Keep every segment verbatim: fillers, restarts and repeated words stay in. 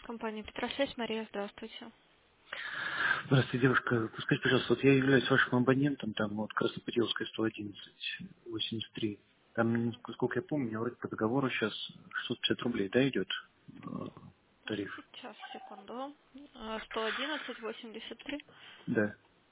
Компания Петросвязь, Мария, здравствуйте. Здравствуйте, девушка. Скажите, пожалуйста, вот я являюсь вашим абонентом, там вот Краснопутиловская сто одиннадцать восемьдесят три. Там, сколько я помню, у меня вроде по договору сейчас шестьсот пятьдесят рублей, да, идет э, тариф? Сейчас, секунду. А, сто одиннадцать восемьдесят три. Да.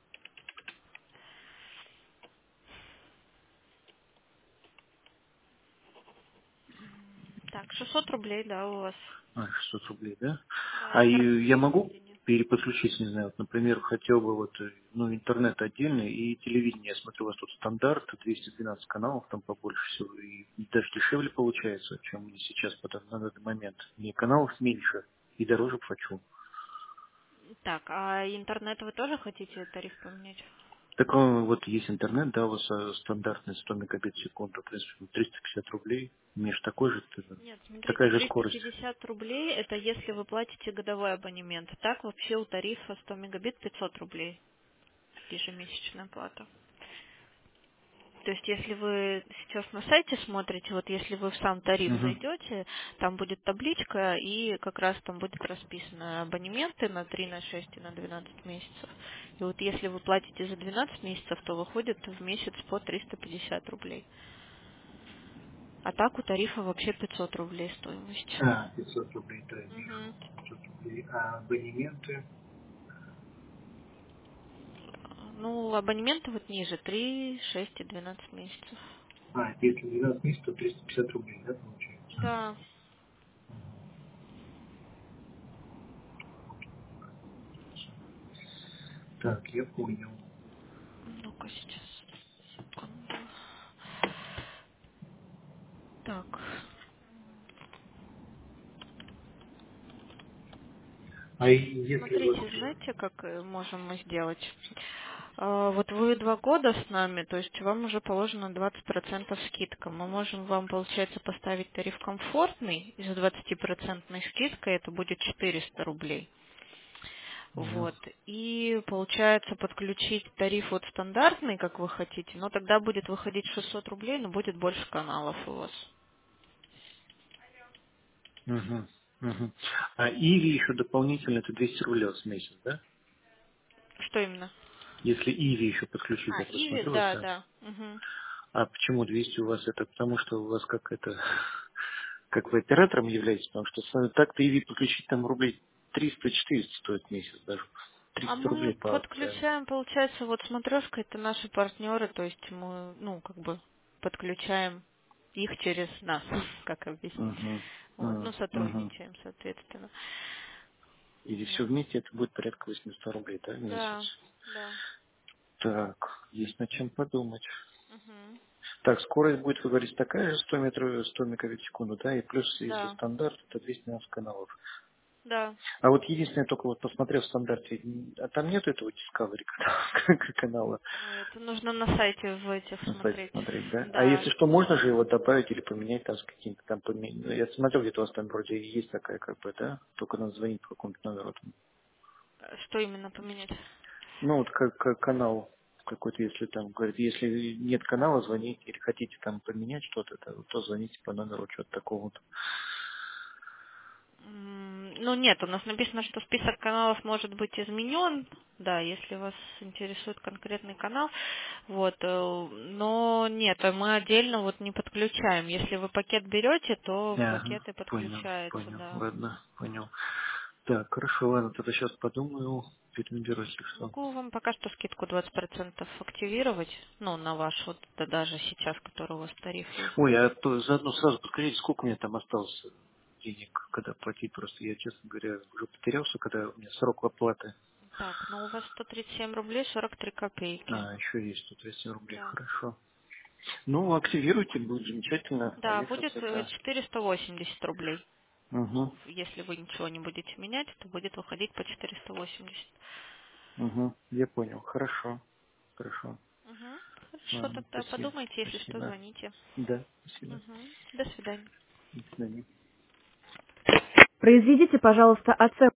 Так, шестьсот рублей, да, у вас. А, шестьсот рублей, да? Да, А и я могу интернет-телевидение. переподключить, не знаю, вот, например, хотел бы вот, э, ну, интернет отдельный и телевидение. Я смотрю, у вас тут стандарт, двести двенадцать каналов там побольше всего, и даже дешевле получается, чем мне сейчас по дан- на данный момент. Мне каналов меньше и дороже хочу. Так, а интернет вы тоже хотите тариф поменять? Так э, вот есть интернет, да, у вас э, стандартный сто мегабит в секунду, в принципе, триста пятьдесят рублей. У меня же такой же, э, Нет, смотрите, такая же триста скорость. пятьдесят рублей это если вы платите годовой абонемент. Так вообще у тарифа сто мегабит пятьсот рублей ежемесячная плата. То есть, если вы сейчас на сайте смотрите, вот если вы в сам тариф Угу. зайдете, там будет табличка, и как раз там будет расписано абонементы на три, на шесть и на двенадцать месяцев. И вот если вы платите за двенадцать месяцев, то выходит в месяц по триста пятьдесят рублей. А так у тарифа вообще пятьсот рублей стоимость. А, пятьсот рублей, да, вижу. Мгм. пятьсот рублей. А абонементы? Ну, абонементы вот ниже, три, шесть и двенадцать месяцев. А, если двенадцать месяцев, то триста пятьдесят рублей, да, получается? Да. Так, я понял. Ну-ка сейчас, секунду. Так. А и если вот... Смотрите, э, знаете, как э, можем мы сделать? А, Вот вы два года с нами, то есть вам уже положено двадцать процентов скидка. Мы можем вам, получается, поставить тариф комфортный, и за двадцатипроцентной скидкой это будет четыреста рублей. Мгм. Вот. И получается подключить тариф вот стандартный, как вы хотите, но тогда будет выходить шестьсот рублей, но будет больше каналов у вас. Мгм. Мгм. А Иви еще дополнительно это двести рублей в месяц, да? Что именно? Если Иви еще подключить, А, я Иви, посмотрю, да, вот, да. Мгм. а почему двести у вас это? Потому что у вас как это, как вы оператором являетесь, потому что с- так-то и ви подключить там рублей триста-четыреста стоит в месяц даже. А триста мы рублей по акции. подключаем, получается, вот смотрешка это наши партнеры, то есть мы, ну, как бы подключаем их через нас, как объяснить. Угу. Вот, ну, Угу. сотрудничаем, соответственно. И все Вот. вместе это будет порядка восемьсот рублей, да, в месяц. Да, да. Так, есть над чем подумать. Мгм. Так, скорость будет, вы говорите, такая же, сто метров, сто мегабит в секунду, да, и плюс, если Да, стандарт, это двести двенадцать каналов. да. А вот единственное, только вот посмотрев в стандарте, м, а там нет этого Discovery канала. Ой, это нужно на сайте в этих На сайте смотреть. смотреть, да? А Да. если что, можно же его добавить или поменять там с каким-то там поменять? Я смотрел, где-то у вас там вроде есть такая как бы, да? Только надо звонить по какому-то номеру. там. Что именно поменять? Ну, вот как, как канал какой-то, если там, говорит, если нет канала, звоните, или хотите там поменять что-то, то, то звоните по номеру, что-то такого вот. М, Ну нет, у нас написано, что список каналов может быть изменен, да, если вас интересует конкретный канал, вот, э, но нет, а мы отдельно вот не подключаем. Если вы пакет берете, то в Ага, пакеты понял, подключается, понял, да. ладно, понял. Так, хорошо, ладно, тогда сейчас подумаю, перенаберу, если что. Могу вам пока что скидку двадцать процентов активировать, ну, на ваш вот, да, даже сейчас, который у вас тариф есть. Ой, а то заодно сразу подскажите, сколько у меня там осталось денег, когда платить, просто я, честно говоря, уже потерялся, когда у меня срок оплаты. Так, ну у вас сто тридцать семь рублей сорок три копейки. А, еще есть тут двести рублей, Да. хорошо. Ну, активируйте, будет замечательно, а Да, я будет э, тогда... четыреста восемьдесят рублей. Угу, Если вы ничего не будете менять, то будет выходить по четыреста восемьдесят. угу, я понял, хорошо, хорошо. Угу. Хорошо, Ладно, тогда спасибо, подумайте, если что, спасибо. звоните. Да, спасибо. Угу. До свидания. До свидания. Произведите, пожалуйста, оценку.